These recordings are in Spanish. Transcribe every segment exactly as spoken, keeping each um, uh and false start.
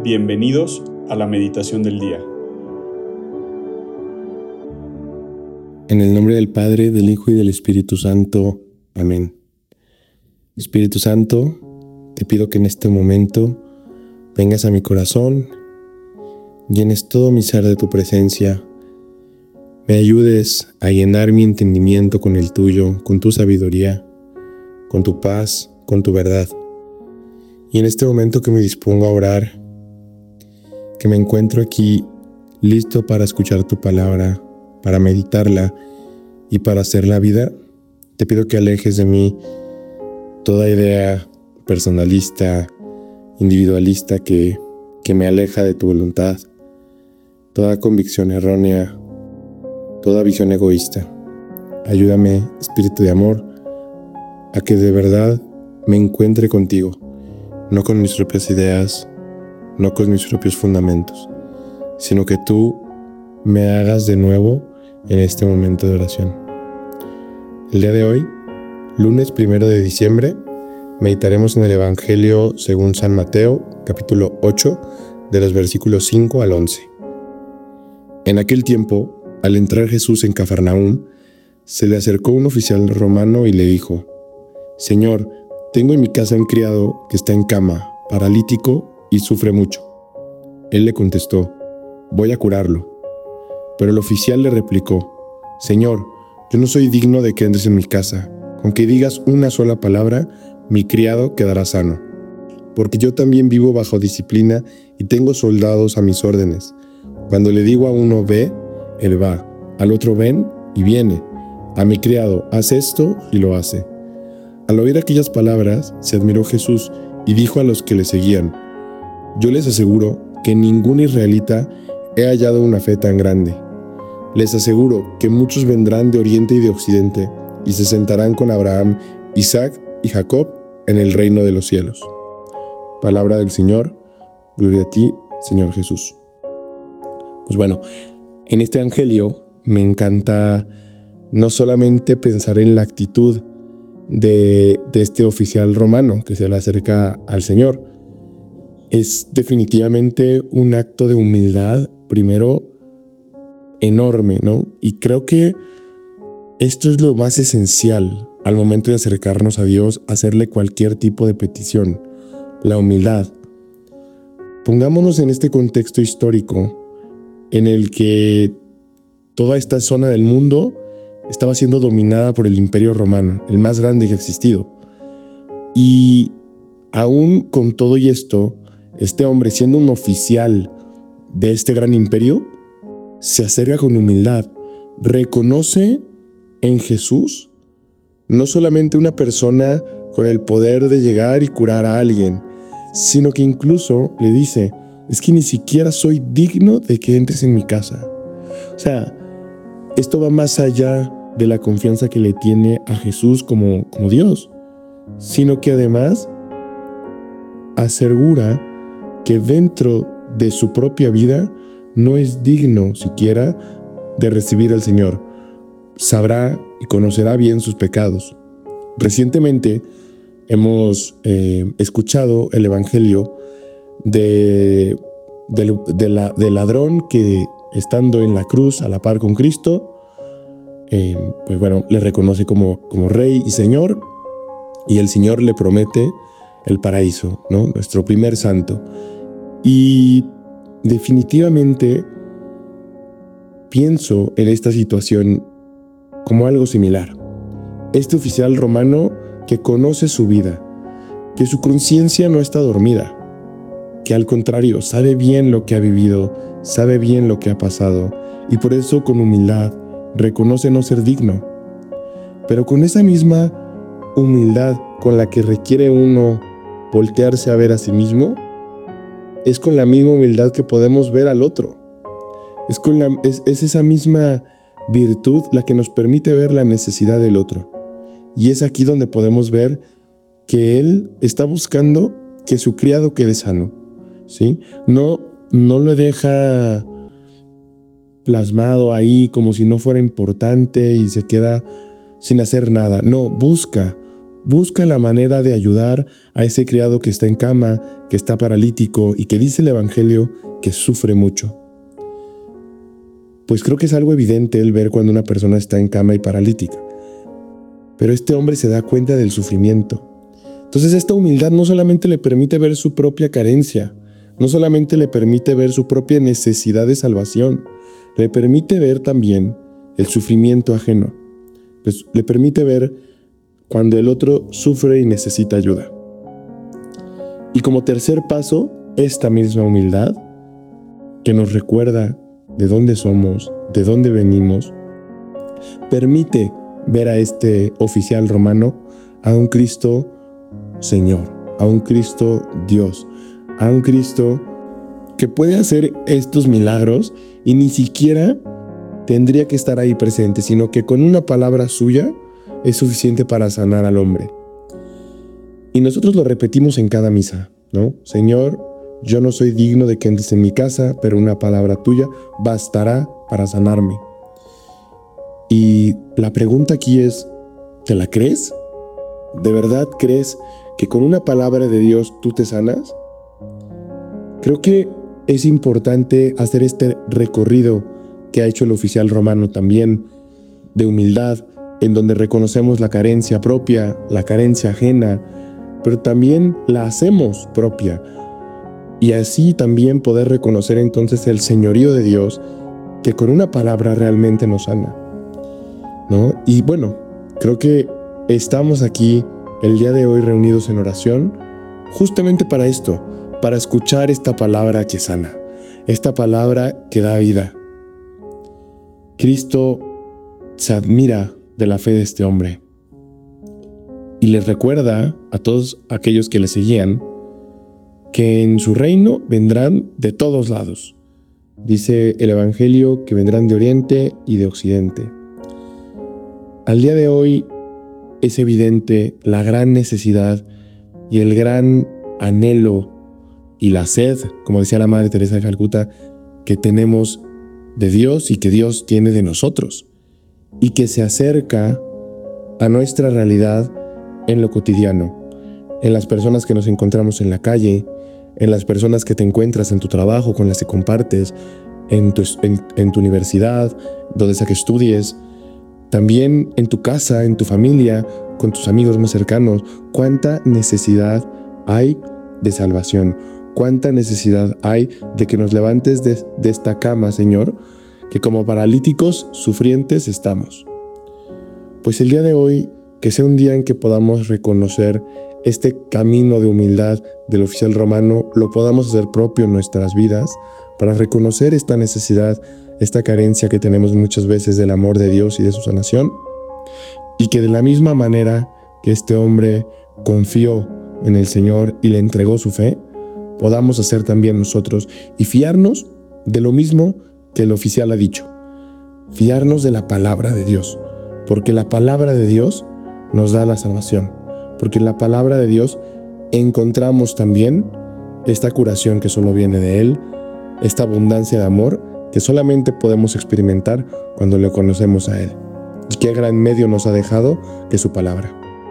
Bienvenidos a la meditación del día. En el nombre del Padre, del Hijo y del Espíritu Santo. Amén. Espíritu Santo, te pido que en este momento vengas a mi corazón, llenes todo mi ser de tu presencia, me ayudes a llenar mi entendimiento con el tuyo, con tu sabiduría, con tu paz, con tu verdad. Y en este momento que me dispongo a orar, que me encuentro aquí listo para escuchar tu palabra, para meditarla y para hacerla vida, te pido que alejes de mí toda idea personalista, individualista que, que me aleja de tu voluntad, toda convicción errónea, toda visión egoísta. Ayúdame, Espíritu de amor, a que de verdad me encuentre contigo, no con mis propias ideas, no con mis propios fundamentos, sino que tú me hagas de nuevo en este momento de oración. El día de hoy, lunes primero de diciembre, meditaremos en el Evangelio según San Mateo, capítulo ocho, de los versículos cinco al once. En aquel tiempo, al entrar Jesús en Cafarnaúm, se le acercó un oficial romano y le dijo: «Señor, tengo en mi casa un criado que está en cama, paralítico y sufre mucho». Él le contestó: «Voy a curarlo». Pero el oficial le replicó: «Señor, yo no soy digno de que entres en mi casa. Con que digas una sola palabra, mi criado quedará sano. Porque yo también vivo bajo disciplina y tengo soldados a mis órdenes. Cuando le digo a uno ve, él va. Al otro ven y viene. A mi criado, haz esto y lo hace». Al oír aquellas palabras, se admiró Jesús y dijo a los que le seguían: «Yo les aseguro que en ningún israelita he hallado una fe tan grande. Les aseguro que muchos vendrán de oriente y de occidente y se sentarán con Abraham, Isaac y Jacob en el reino de los cielos». Palabra del Señor. Gloria a ti, Señor Jesús. Pues bueno, en este evangelio me encanta no solamente pensar en la actitud de, de este oficial romano que se le acerca al Señor. Es definitivamente un acto de humildad, primero, enorme, ¿no? Y creo que esto es lo más esencial al momento de acercarnos a Dios, hacerle cualquier tipo de petición, la humildad. Pongámonos en este contexto histórico en el que toda esta zona del mundo estaba siendo dominada por el Imperio Romano, el más grande que ha existido. Y aún con todo y esto, este hombre, siendo un oficial de este gran imperio, se acerca con humildad, reconoce en Jesús no solamente una persona con el poder de llegar y curar a alguien, sino que incluso le dice: es que ni siquiera soy digno de que entres en mi casa. O sea, esto va más allá de la confianza que le tiene a Jesús como, como Dios, sino que además asegura que dentro de su propia vida no es digno siquiera de recibir al Señor. Sabrá y conocerá bien sus pecados. Recientemente hemos eh, escuchado el Evangelio de, de, de la, del ladrón que, estando en la cruz a la par con Cristo, eh, pues bueno, le reconoce como, como Rey y Señor, y el Señor le promete el paraíso, ¿no? Nuestro primer santo. Y definitivamente pienso en esta situación como algo similar. Este oficial romano que conoce su vida, que su conciencia no está dormida, que al contrario sabe bien lo que ha vivido, sabe bien lo que ha pasado, y por eso con humildad reconoce no ser digno. Pero con esa misma humildad con la que requiere uno voltearse a ver a sí mismo, es con la misma humildad que podemos ver al otro. Es, con la, es, es esa misma virtud la que nos permite ver la necesidad del otro. Y es aquí donde podemos ver que él está buscando que su criado quede sano, ¿sí? No, no lo deja plasmado ahí como si no fuera importante y se queda sin hacer nada. No, busca, Busca la manera de ayudar a ese criado que está en cama, que está paralítico y que dice el Evangelio que sufre mucho. Pues creo que es algo evidente el ver cuando una persona está en cama y paralítica. Pero este hombre se da cuenta del sufrimiento. Entonces esta humildad no solamente le permite ver su propia carencia, no solamente le permite ver su propia necesidad de salvación, le permite ver también el sufrimiento ajeno. Pues le permite ver cuando el otro sufre y necesita ayuda. Y como tercer paso, esta misma humildad que nos recuerda de dónde somos, de dónde venimos, permite ver a este oficial romano, a un Cristo Señor, a un Cristo Dios, a un Cristo que puede hacer estos milagros y ni siquiera tendría que estar ahí presente, sino que con una palabra suya es suficiente para sanar al hombre. Y nosotros lo repetimos en cada misa, ¿no? Señor, yo no soy digno de que entres en mi casa, pero una palabra tuya bastará para sanarme. Y la pregunta aquí es, ¿te la crees? ¿De verdad crees que con una palabra de Dios tú te sanas? Creo que es importante hacer este recorrido que ha hecho el oficial romano también, de humildad, en donde reconocemos la carencia propia, la carencia ajena, pero también la hacemos propia. Y así también poder reconocer entonces el señorío de Dios, que con una palabra realmente nos sana, ¿no? Y bueno, creo que estamos aquí el día de hoy reunidos en oración justamente para esto, para escuchar esta palabra que sana, esta palabra que da vida. Cristo se admira de la fe de este hombre y les recuerda a todos aquellos que le seguían que en su reino vendrán de todos lados. Dice el Evangelio que vendrán de oriente y de occidente. Al día de hoy es evidente la gran necesidad y el gran anhelo y la sed, como decía la Madre Teresa de Calcuta, que tenemos de Dios y que Dios tiene de nosotros, y que se acerca a nuestra realidad en lo cotidiano, en las personas que nos encontramos en la calle, en las personas que te encuentras en tu trabajo, con las que compartes, en tu, en, en tu universidad, donde sea que estudies, también en tu casa, en tu familia, con tus amigos más cercanos. ¿Cuánta necesidad hay de salvación? ¿Cuánta necesidad hay de que nos levantes de, de esta cama, Señor, que como paralíticos sufrientes estamos? Pues el día de hoy, que sea un día en que podamos reconocer este camino de humildad del oficial romano, lo podamos hacer propio en nuestras vidas para reconocer esta necesidad, esta carencia que tenemos muchas veces del amor de Dios y de su sanación, y que de la misma manera que este hombre confió en el Señor y le entregó su fe, podamos hacer también nosotros y fiarnos de lo mismo que el oficial ha dicho, fiarnos de la palabra de Dios, porque la palabra de Dios nos da la salvación, porque en la palabra de Dios encontramos también esta curación que solo viene de Él, esta abundancia de amor que solamente podemos experimentar cuando le conocemos a Él. Y qué gran medio nos ha dejado que su palabra.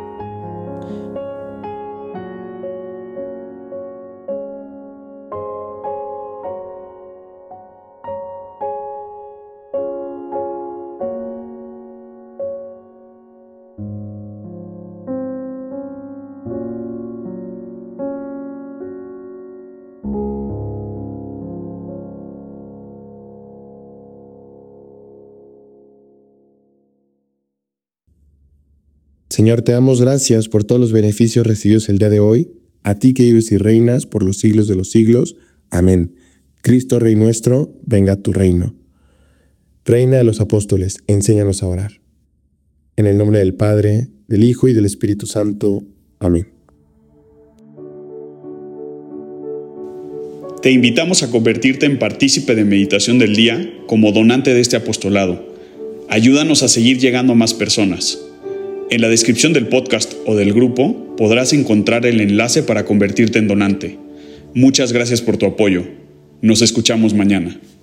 Señor, te damos gracias por todos los beneficios recibidos el día de hoy, a ti que vives y reinas por los siglos de los siglos. Amén. Cristo, Rey nuestro, venga a tu reino. Reina de los apóstoles, enséñanos a orar. En el nombre del Padre, del Hijo y del Espíritu Santo. Amén. Te invitamos a convertirte en partícipe de Meditación del Día como donante de este apostolado. Ayúdanos a seguir llegando a más personas. En la descripción del podcast o del grupo podrás encontrar el enlace para convertirte en donante. Muchas gracias por tu apoyo. Nos escuchamos mañana.